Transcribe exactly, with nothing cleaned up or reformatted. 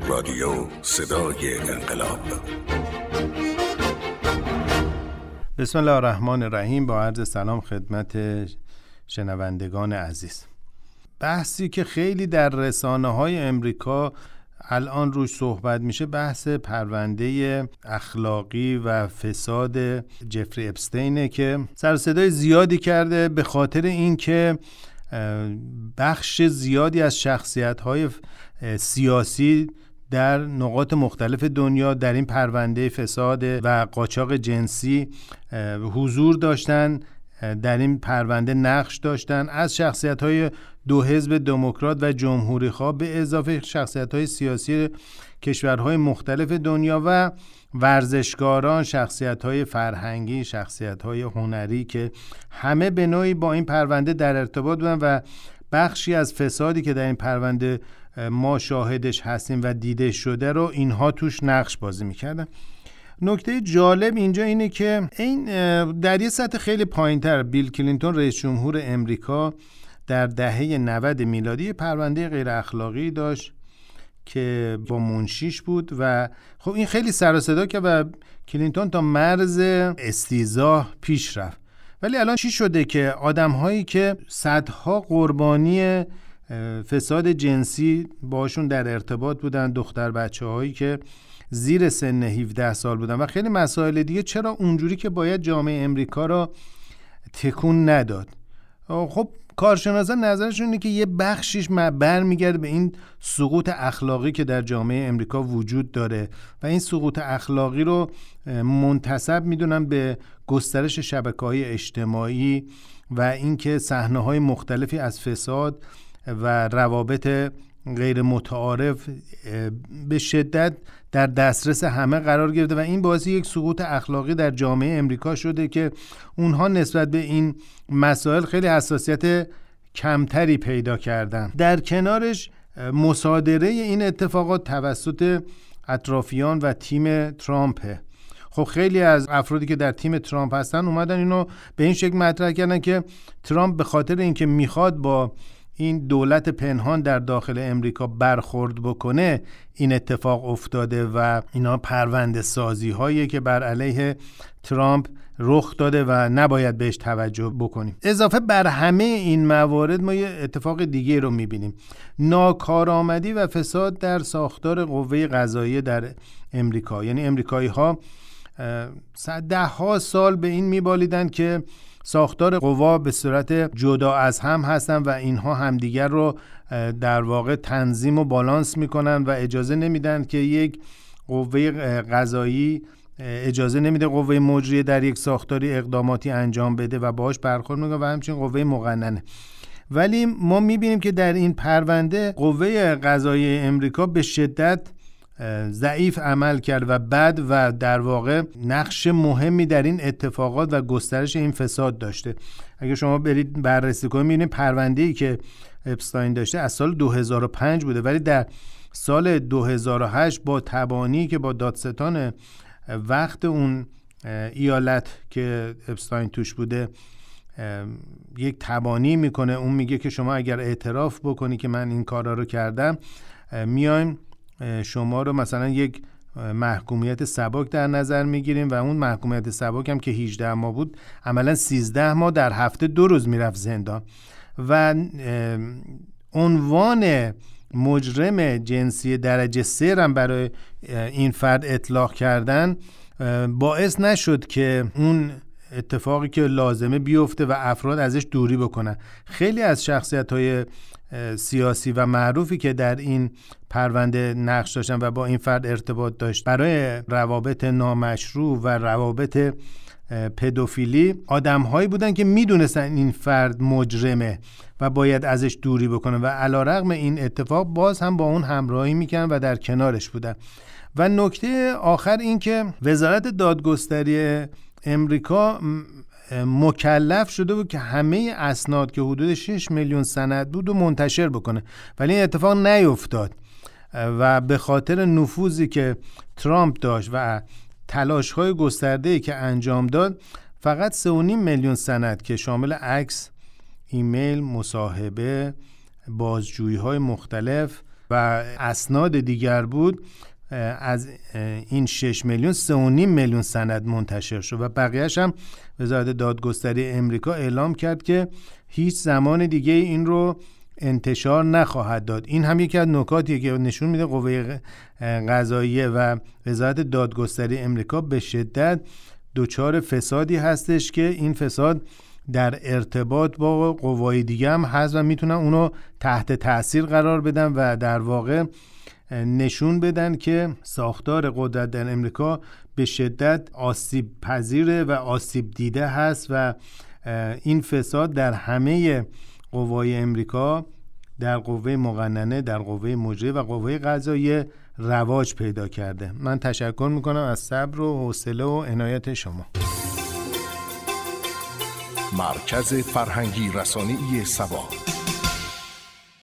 رادیو صدای انقلاب. بسم الله الرحمن الرحیم. با عرض سلام خدمت شنوندگان عزیز. بحثی که خیلی در رسانه‌های امریکا الان روش صحبت میشه بحث پرونده اخلاقی و فساد جفری اپستینه که سر و صدای زیادی کرده به خاطر اینکه بخش زیادی از شخصیت‌های سیاسی در نقاط مختلف دنیا در این پرونده فساد و قاچاق جنسی حضور داشتن، در این پرونده نقش داشتن، از شخصیت‌های دو حزب دموکرات و جمهوری‌خواه به اضافه شخصیت‌های سیاسی کشورهای مختلف دنیا و ورزشکاران، شخصیت‌های فرهنگی، شخصیت‌های هنری که همه به نوعی با این پرونده در ارتباط بودن و بخشی از فسادی که در این پرونده ما شاهدش هستیم و دیده شده رو اینها توش نقش بازی می‌کردن. نکته جالب اینجا اینه که این در یه سطح خیلی پایین‌تر بیل کلینتون رئیس جمهور امریکا در دهه نود میلادی پرونده غیر اخلاقی داشت که با منشیش بود و خب این خیلی سر و صدا کرد و کلینتون تا مرز استیضاح پیش رفت. ولی الان چی شده که آدم‌هایی که صدها قربانی فساد جنسی باشون در ارتباط بودن، دختر بچه‌هایی که زیر سن هفده سال بودن و خیلی مسائل دیگه، چرا اونجوری که باید جامعه امریکا را تکون نداد؟ خب کارشناسان نظرشون اینه که یه بخشیش برمیگرده به این سقوط اخلاقی که در جامعه امریکا وجود داره و این سقوط اخلاقی رو منتسب میدونن به گسترش شبکه‌های اجتماعی و اینکه صحنه‌های مختلفی از فساد و روابط غیر متعارف به شدت در دسترس همه قرار گرفته و این باعث یک سقوط اخلاقی در جامعه امریکا شده که اونها نسبت به این مسائل خیلی حساسیت کمتری پیدا کردن. در کنارش مصادره این اتفاقات توسط اطرافیان و تیم ترامپه. خب خیلی از افرادی که در تیم ترامپ هستن اومدن اینو به این شکل مطرح کردن که ترامپ به خاطر اینکه میخواد با این دولت پنهان در داخل امریکا برخورد بکنه این اتفاق افتاده و اینا پرونده سازی هایی که بر علیه ترامپ رخ داده و نباید بهش توجه بکنیم. اضافه بر همه این موارد ما یه اتفاق دیگه رو میبینیم، ناکارآمدی و فساد در ساختار قوه قضاییه در امریکا. یعنی امریکایی ها ده ها سال به این میبالیدن که ساختار قوا به صورت جدا از هم هستن و اینها همدیگر رو در واقع تنظیم و بالانس میکنن و اجازه نمیدن که یک قوه قضایی اجازه نمیده قوه مجریه در یک ساختاری اقداماتی انجام بده و باهاش برخورد میکنه و همچنین قوه مقننه. ولی ما میبینیم که در این پرونده قوه قضاییه امریکا به شدت ضعیف عمل کرد و بد و در واقع نقش مهمی در این اتفاقات و گسترش این فساد داشته. اگه شما برید بررسی کنید می‌بینید پرونده‌ای که اپستاین داشته از سال دو هزار و پنج بوده، ولی در سال دو هزار و هشت با تبانی که با دادستان وقت اون ایالت که اپستاین توش بوده یک تبانی میکنه، اون میگه که شما اگر اعتراف بکنی که من این کارا رو کردم میایم شما رو مثلا یک محکومیت سبک در نظر میگیریم و اون محکومیت سبک هم که هجده ماه بود عملا سیزده ماه در هفته دو روز میرفت زندان و عنوان مجرم جنسی درجه سه هم برای این فرد اطلاق کردن باعث نشد که اون اتفاقی که لازمه بیفته و افراد ازش دوری بکنن. خیلی از شخصیت‌های سیاسی و معروفی که در این پرونده نقش داشتن و با این فرد ارتباط داشت برای روابط نامشروع و روابط پدوفیلی آدم‌هایی بودن که میدونستن این فرد مجرمه و باید ازش دوری بکنن و علیرغم این اتفاق باز هم با اون همراهی میکنن و در کنارش بودن. و نکته آخر این که وزارت دادگستری امریکا مکلف شده بود که همه اسناد که حدود شش میلیون سند بود رو منتشر بکنه، ولی این اتفاق نیفتاد و به خاطر نفوذی که ترامپ داشت و تلاش‌های گسترده‌ای که انجام داد فقط سه و نیم میلیون سند که شامل عکس، ایمیل، مصاحبه، بازجویی‌های مختلف و اسناد دیگر بود، از این شش میلیون سه و نیم میلیون سند منتشر شد و بقیهش هم وزارت دادگستری امریکا اعلام کرد که هیچ زمان دیگه این رو انتشار نخواهد داد. این هم یکی از نکاتیه که نشون میده قوه قضاییه و وزارت دادگستری امریکا به شدت دچار فسادی هستش که این فساد در ارتباط با قوای دیگه هم هست و میتونن اونو تحت تاثیر قرار بدن و در واقع نشون بدن که ساختار قدرت در امریکا به شدت آسیب پذیره و آسیب دیده هست و این فساد در همه قوای امریکا، در قوه مقننه، در قوه مجریه و قوه قضاییه رواج پیدا کرده. من تشکر میکنم از صبر و حوصله و عنایت شما. مرکز فرهنگی رسانه‌ای سبا.